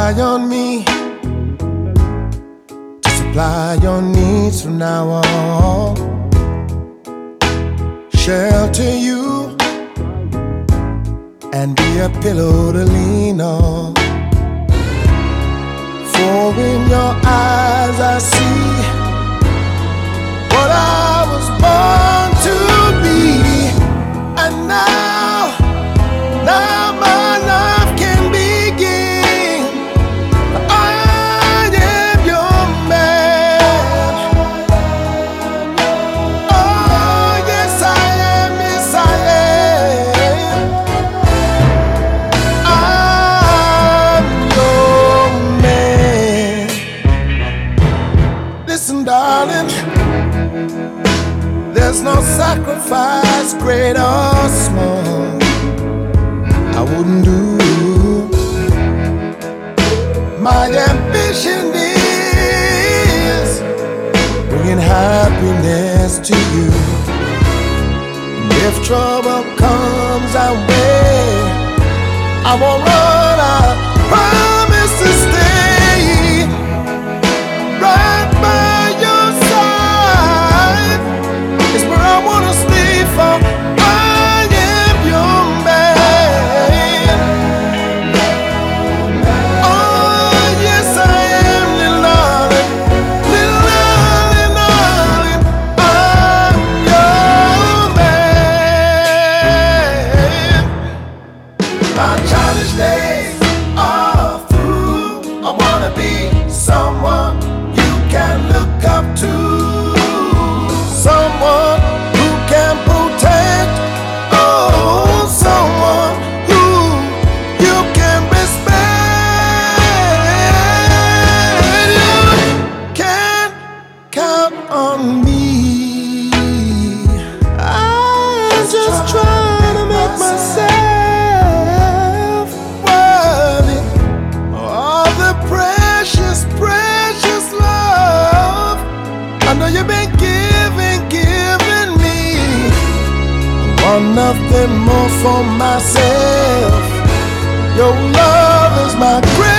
Rely on me to supply your needs from now on. Shelter you and be a pillow to lean on. For in your eyes I see what I was born to be. And now my life can begin. I am your man. Oh yes I am, yes I am. I'm your man. Listen, darling, there's no sacrifice, great or small, I wouldn't do. My ambition is bringing happiness to you. And if trouble comes our way, I won't run, I promise to stay right by your side. It's where I wanna stay for. I am your man. Oh yes I am, little darling, little darling, darling. I'm your man. My childish days are through. I wanna be someone you can look up to. Someone who can protect, oh, someone who you can respect. You can count on me. I'm just trying to make myself worthy of the precious, precious love I know you've been giving me. I want nothing more for myself. Your love is my greatest